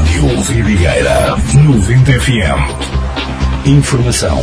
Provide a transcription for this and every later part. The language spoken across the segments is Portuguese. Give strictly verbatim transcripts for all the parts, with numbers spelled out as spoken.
Rádio Vidigueira noventa F M. Informação.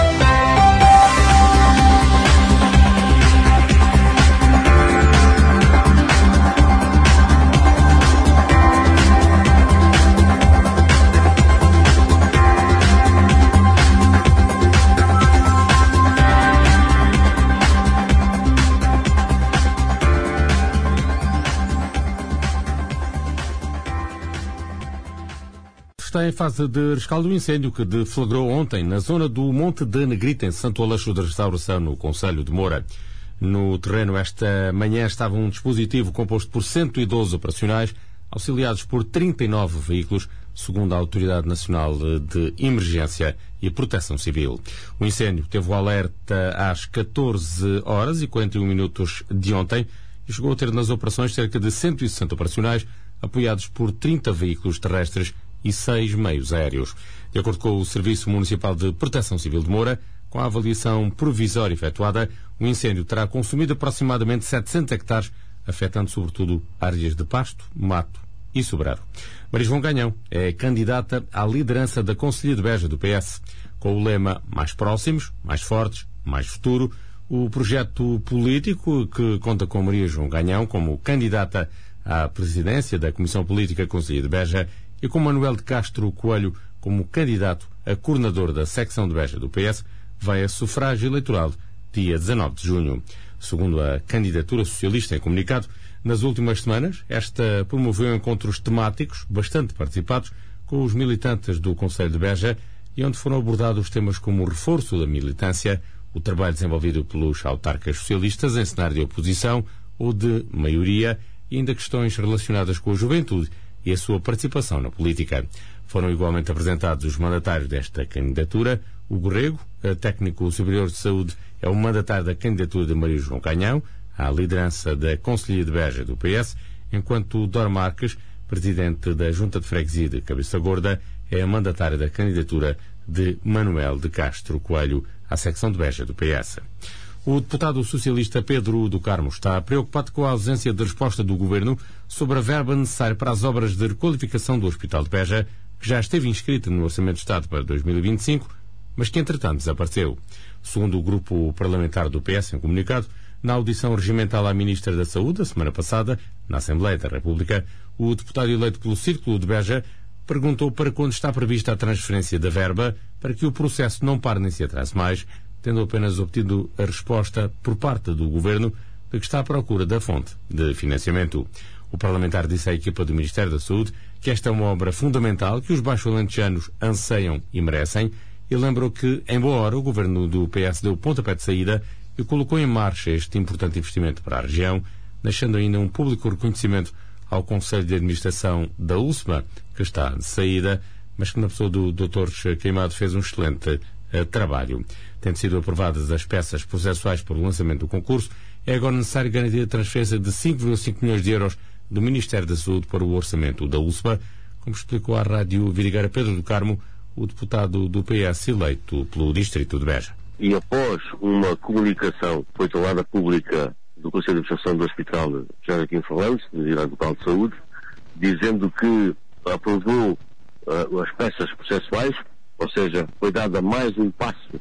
Está em fase de rescaldo o incêndio que deflagrou ontem na zona do Monte da Negrita, em Santo Aleixo de Restauração, no concelho de Moura. No terreno, esta manhã, estava um dispositivo composto por cento e doze operacionais, auxiliados por trinta e nove veículos, segundo a Autoridade Nacional de Emergência e Proteção Civil. O incêndio teve o alerta às catorze horas e quarenta e um minutos de ontem e chegou a ter nas operações cerca de cento e sessenta operacionais, apoiados por trinta veículos terrestres e seis meios aéreos. De acordo com o Serviço Municipal de Proteção Civil de Moura, com a avaliação provisória efetuada, o incêndio terá consumido aproximadamente setecentos hectares, afetando sobretudo áreas de pasto, mato e sobrado. Maria João Ganhão é candidata à liderança da Conselhia de Beja do P S. Com o lema Mais Próximos, Mais Fortes, Mais Futuro, o projeto político, que conta com Maria João Ganhão como candidata à presidência da Comissão Política Conselhia de Beja e com Manuel de Castro Coelho como candidato a coordenador da secção de Beja do P S, vai a sufrágio eleitoral dia dezanove de junho. Segundo a candidatura socialista em comunicado, nas últimas semanas, esta promoveu encontros temáticos bastante participados com os militantes do Concelho de Beja e onde foram abordados temas como o reforço da militância, o trabalho desenvolvido pelos autarcas socialistas em cenário de oposição ou de maioria e ainda questões relacionadas com a juventude e a sua participação na política. Foram igualmente apresentados os mandatários desta candidatura. Hugo Rego, técnico superior de saúde, é o mandatário da candidatura de Maria João Ganhão à liderança da Conselhia de Beja do P S, enquanto Dor Marques, presidente da Junta de Freguesia de Cabeça Gorda, é a mandatária da candidatura de Manuel de Castro Coelho à secção de Beja do P S. O deputado socialista Pedro do Carmo está preocupado com a ausência de resposta do Governo sobre a verba necessária para as obras de requalificação do Hospital de Beja, que já esteve inscrita no Orçamento de Estado para dois mil e vinte e cinco, mas que entretanto desapareceu. Segundo o grupo parlamentar do P S em comunicado, na audição regimental à Ministra da Saúde, a semana passada, na Assembleia da República, o deputado eleito pelo Círculo de Beja perguntou para quando está prevista a transferência da verba para que o processo não pare nem se atrase mais, tendo apenas obtido a resposta por parte do Governo de que está à procura da fonte de financiamento. O parlamentar disse à equipa do Ministério da Saúde que esta é uma obra fundamental que os baixo-alentejanos anseiam e merecem e lembrou que, em boa hora, o Governo do P S deu pontapé de saída e colocou em marcha este importante investimento para a região, deixando ainda um público reconhecimento ao Conselho de Administração da U S M A, que está de saída, mas que na pessoa do doutor Queimado fez um excelente uh, trabalho. Tendo sido aprovadas as peças processuais para o lançamento do concurso, é agora necessário garantir a transferência de cinco vírgula cinco milhões de euros do Ministério da Saúde para o orçamento da U S M A, como explicou à Rádio Vidigueira Pedro do Carmo, o deputado do P S eleito pelo Distrito de Beja. E após uma comunicação feita lá da pública do Conselho de Administração do Hospital já aqui em Falange, da Unidade Local de Saúde, dizendo que aprovou uh, as peças processuais, ou seja, foi dada mais um passo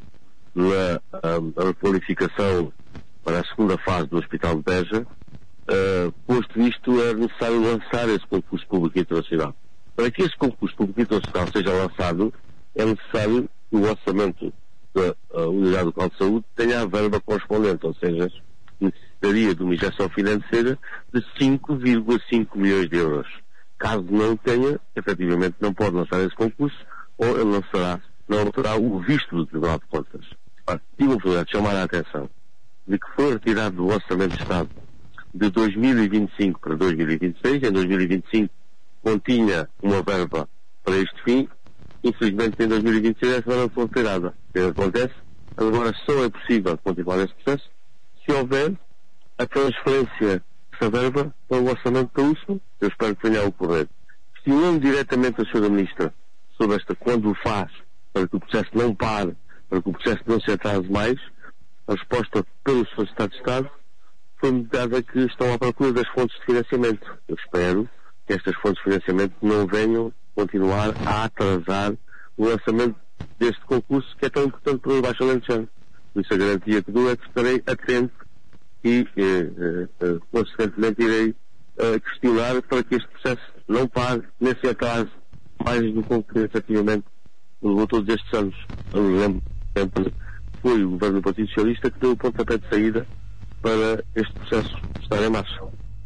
na uh, qualificação para a segunda fase do Hospital de Beja. Uh, posto isto, é necessário lançar esse concurso público internacional. Para que esse concurso público internacional seja lançado, é necessário que o orçamento da uh, Unidade Local de Saúde tenha a verba correspondente, ou seja, necessitaria de uma injeção financeira de cinco vírgula cinco milhões de euros. Caso não tenha, efetivamente não pode lançar esse concurso, ou ele lançará, não terá o visto do Tribunal de Contas. Ah, tive a oportunidade de chamar a atenção de que foi retirado do Orçamento de Estado de dois mil e vinte e cinco para dois mil e vinte e seis. Em dois mil e vinte e cinco continha uma verba para este fim. Infelizmente, em dois mil e vinte e seis essa verba foi retirada. O que acontece? Agora só é possível continuar esse processo se houver a transferência dessa verba para o orçamento da U S M. Eu espero que venha a ocorrer. Questionando diretamente a senhora Ministra sobre esta, quando o faz, para que o processo não pare, para que o processo não se atrase mais, a resposta pelo senhor Secretário de Estado foi-me dada que estão à procura das fontes de financiamento. Eu espero que estas fontes de financiamento não venham continuar a atrasar o lançamento deste concurso que é tão importante para o Baixo Alentejano. Por isso a garantia que dou é que estarei atento e, eh, eh, consequentemente, irei eh, questionar para que este processo não pare nesse atraso mais do que efetivamente levou todos estes anos. Eu lembro sempre foi o governo do Partido Socialista que deu o pontapé de saída para este processo estar em marcha.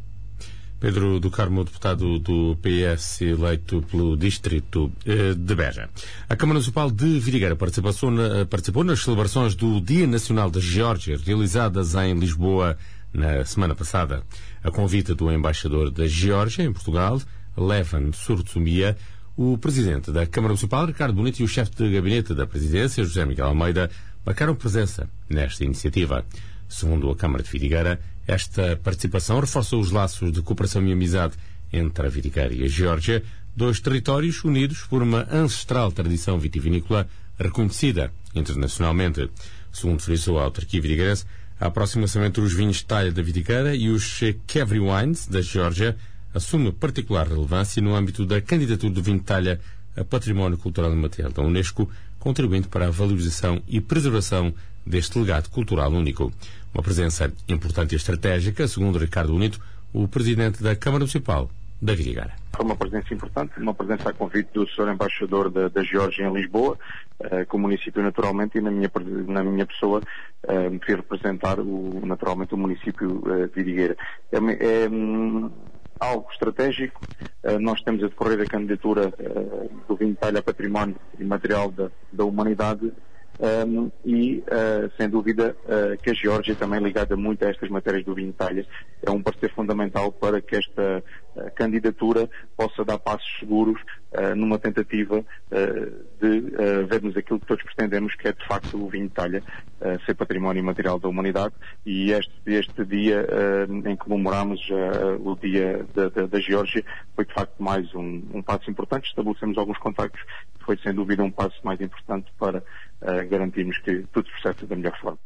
Pedro do Carmo, deputado do P S eleito pelo Distrito de Beja. A Câmara Municipal de Vidigueira participou, na, participou nas celebrações do Dia Nacional da Geórgia, realizadas em Lisboa na semana passada. A convite do embaixador da Geórgia em Portugal, Levan Surtsumia, o presidente da Câmara Municipal, Ricardo Bonito, e o chefe de gabinete da presidência, José Miguel Almeida, marcaram presença nesta iniciativa. Segundo a Câmara de Vidigueira, esta participação reforça os laços de cooperação e amizade entre a Vidigueira e a Geórgia, dois territórios unidos por uma ancestral tradição vitivinícola reconhecida internacionalmente. Segundo frisou a autarquia vidigueirense, a aproximação entre os vinhos de talha da Vidigueira e os Kevri Wines da Geórgia assume particular relevância no âmbito da candidatura do vinho de talha a Património Cultural Imaterial da Unesco, contribuindo para a valorização e preservação deste legado cultural único. Uma presença importante e estratégica, segundo Ricardo Bonito, o presidente da Câmara Municipal da Vidigueira. Foi uma presença importante, uma presença a convite do senhor Embaixador da, da Geórgia em Lisboa, uh, com o município naturalmente, e na minha, na minha pessoa uh, me fez representar o, naturalmente o município uh, de Vidigueira. É, é um, algo estratégico. Uh, nós temos a decorrer a candidatura uh, do vinho de talha a Património Imaterial da, da Humanidade. Um, e, uh, sem dúvida, uh, que a Geórgia, também ligada muito a estas matérias do vinho de talha, é um parceiro fundamental para que esta uh, candidatura possa dar passos seguros uh, numa tentativa uh, de uh, vermos aquilo que todos pretendemos, que é, de facto, o vinho de talha uh, ser património imaterial da humanidade. E este, este dia uh, em que comemoramos uh, o dia da, da, da Geórgia foi, de facto, mais um, um passo importante. Estabelecemos alguns contactos, foi, sem dúvida, um passo mais importante para uh, garantirmos que tudo se processa da melhor forma.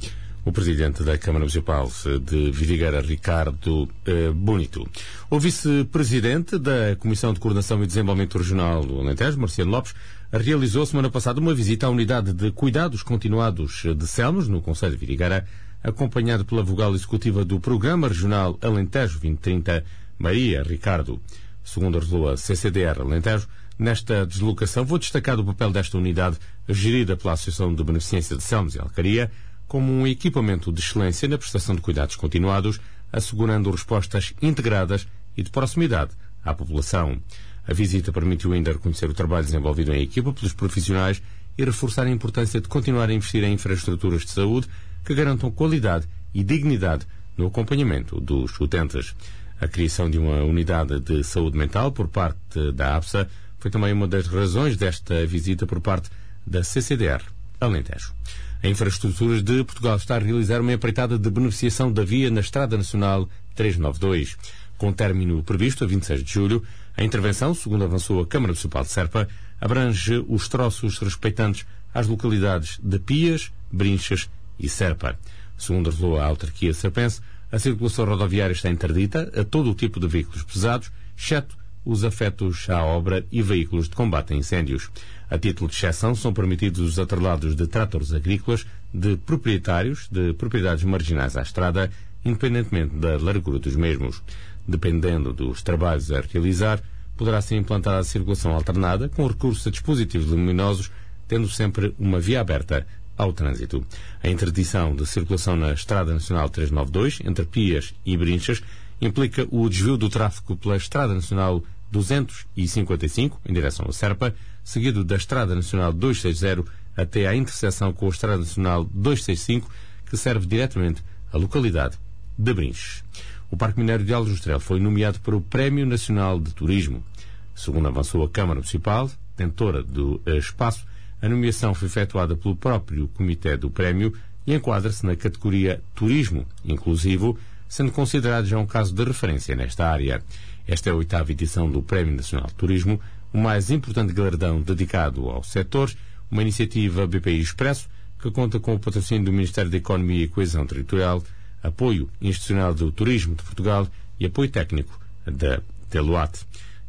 O presidente da Câmara Municipal de Vidigueira, Ricardo eh, Bonito. O vice-presidente da Comissão de Coordenação e Desenvolvimento Regional do Alentejo, Marciano Lopes, realizou semana passada uma visita à unidade de cuidados continuados de Selmos, no concelho de Vidigueira, acompanhado pela vogal executiva do Programa Regional Alentejo vinte trinta, Maria Ricardo. Segundo revelou a C C D R Alentejo, nesta deslocação vou destacar o papel desta unidade gerida pela Associação de Beneficência de Selmos e Alcaria como um equipamento de excelência na prestação de cuidados continuados, assegurando respostas integradas e de proximidade à população. A visita permitiu ainda reconhecer o trabalho desenvolvido em equipa pelos profissionais e reforçar a importância de continuar a investir em infraestruturas de saúde que garantam qualidade e dignidade no acompanhamento dos utentes. A criação de uma unidade de saúde mental por parte da APSA foi também uma das razões desta visita por parte da C C D R Alentejo. A Infraestruturas de Portugal está a realizar uma empreitada de beneficiação da via na Estrada Nacional trezentos e noventa e dois. Com término previsto a vinte e seis de julho, a intervenção, segundo avançou a Câmara Municipal de Serpa, abrange os troços respeitantes às localidades de Pias, Brinchas e Serpa. Segundo revelou a autarquia serpense, a circulação rodoviária está interdita a todo o tipo de veículos pesados, exceto os afetos à obra e veículos de combate a incêndios. A título de exceção, são permitidos os atrelados de tratores agrícolas de proprietários de propriedades marginais à estrada, independentemente da largura dos mesmos. Dependendo dos trabalhos a realizar, poderá ser implantada a circulação alternada com recurso a dispositivos luminosos, tendo sempre uma via aberta ao trânsito. A interdição de circulação na Estrada Nacional trezentos e noventa e dois, entre Pias e Brinchas, implica o desvio do tráfego pela Estrada Nacional duzentos e cinquenta e cinco, em direção a Serpa, seguido da Estrada Nacional duzentos e sessenta até à interseção com a Estrada Nacional duzentos e sessenta e cinco, que serve diretamente à localidade de Brinches. O Parque Minério de Aljustrel foi nomeado para o Prémio Nacional de Turismo. Segundo avançou a Câmara Municipal, detentora do espaço, a nomeação foi efetuada pelo próprio Comitê do Prémio e enquadra-se na categoria Turismo Inclusivo, sendo considerado já um caso de referência nesta área. Esta é a oitava edição do Prémio Nacional de Turismo, o mais importante galardão dedicado ao setor, uma iniciativa B P I Expresso, que conta com o patrocínio do Ministério da Economia e Coesão Territorial, apoio institucional do Turismo de Portugal e apoio técnico da Deloitte.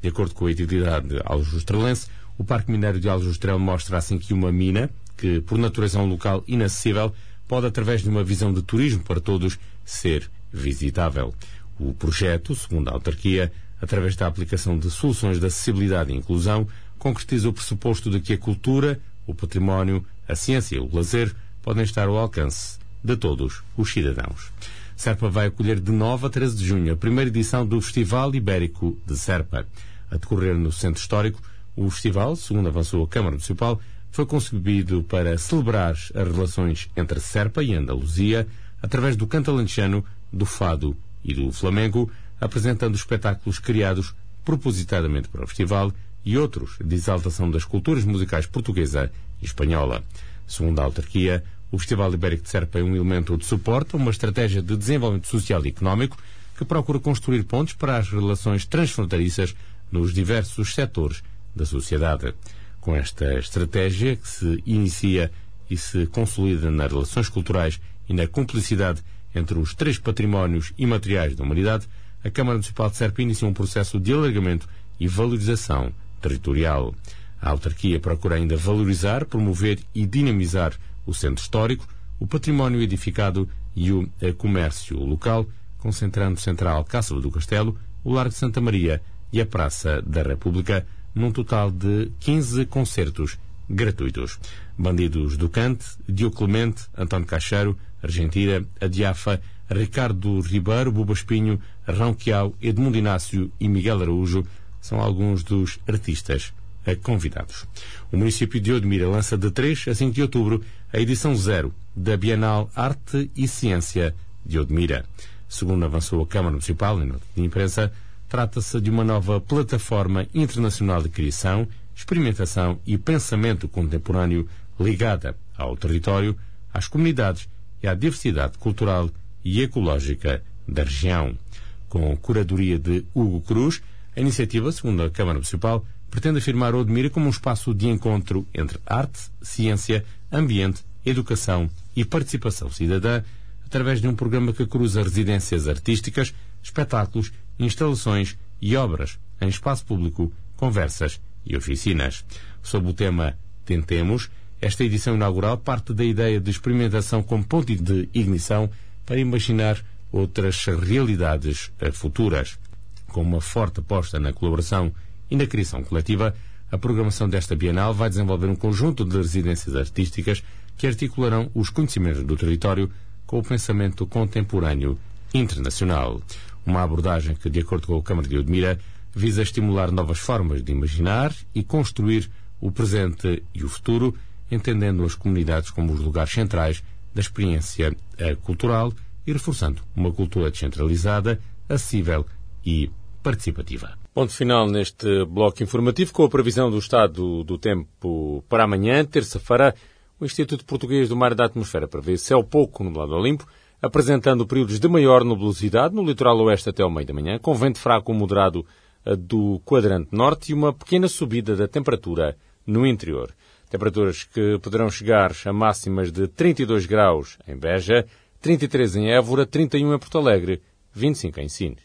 De acordo com a entidade aljustralense, o Parque Mineiro de Aljustrel mostra assim que uma mina, que por natureza é um local inacessível, pode, através de uma visão de turismo para todos, ser visitável. O projeto, segundo a autarquia, através da aplicação de soluções de acessibilidade e inclusão, concretiza o pressuposto de que a cultura, o património, a ciência e o lazer podem estar ao alcance de todos os cidadãos. Serpa vai acolher de nove a treze de junho a primeira edição do Festival Ibérico de Serpa. A decorrer no Centro Histórico, o festival, segundo avançou a Câmara Municipal, foi concebido para celebrar as relações entre Serpa e Andaluzia através do canto alentejano, do fado e do flamengo, apresentando espetáculos criados propositadamente para o festival e outros de exaltação das culturas musicais portuguesa e espanhola. Segundo a autarquia, o Festival Ibérico de Serpa é um elemento de suporte a uma estratégia de desenvolvimento social e económico que procura construir pontes para as relações transfronteiriças nos diversos setores da sociedade. Com esta estratégia, que se inicia e se consolida nas relações culturais e na cumplicidade entre os três patrimónios imateriais da humanidade, a Câmara Municipal de Serpa inicia um processo de alargamento e valorização territorial. A autarquia procura ainda valorizar, promover e dinamizar o centro histórico, o património edificado e o comércio local, concentrando-se entre a Alcáçova do Castelo, o Largo de Santa Maria e a Praça da República, num total de quinze concertos gratuitos. Bandidos do Cante, Diogo Clemente, António Caixeiro, Argentina, Adiafa, Ricardo Ribeiro, Buba Espinho, Ronquial, Edmundo Inácio e Miguel Araújo são alguns dos artistas convidados. O município de Odmira lança de três a cinco de outubro a edição zero da Bienal Arte e Ciência de Odmira. Segundo avançou a Câmara Municipal em nota de imprensa, trata-se de uma nova plataforma internacional de criação, experimentação e pensamento contemporâneo ligada ao território, às comunidades e à diversidade cultural e ecológica da região. Com curadoria de Hugo Cruz, a iniciativa, segundo a Câmara Municipal, pretende afirmar Odmira como um espaço de encontro entre arte, ciência, ambiente, educação e participação cidadã, através de um programa que cruza residências artísticas, espetáculos, instalações e obras em espaço público, conversas e oficinas. Sob o tema Tentemos, esta edição inaugural parte da ideia de experimentação como ponto de ignição para imaginar outras realidades futuras. Com uma forte aposta na colaboração e na criação coletiva, a programação desta Bienal vai desenvolver um conjunto de residências artísticas que articularão os conhecimentos do território com o pensamento contemporâneo internacional. Uma abordagem que, de acordo com a Câmara de Odmira, visa estimular novas formas de imaginar e construir o presente e o futuro, entendendo as comunidades como os lugares centrais da experiência cultural e reforçando uma cultura descentralizada, acessível e participativa. Ponto final neste bloco informativo com a previsão do estado do tempo para amanhã, terça-feira. O Instituto Português do Mar e da Atmosfera prevê céu pouco nublado ou limpo, apresentando períodos de maior nubosidade no litoral oeste até ao meio da manhã, com vento fraco ou moderado do quadrante norte e uma pequena subida da temperatura no interior. Temperaturas que poderão chegar a máximas de trinta e dois graus em Beja, trinta e três em Évora, trinta e um em Porto Alegre, vinte e cinco em Sines.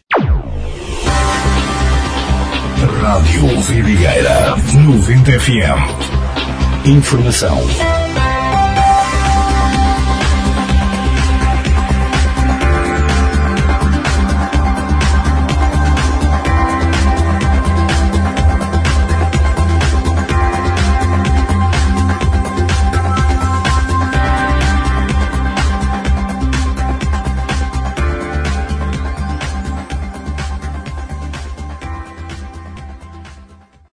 Rádio Vidigueira, noventa F M. Informação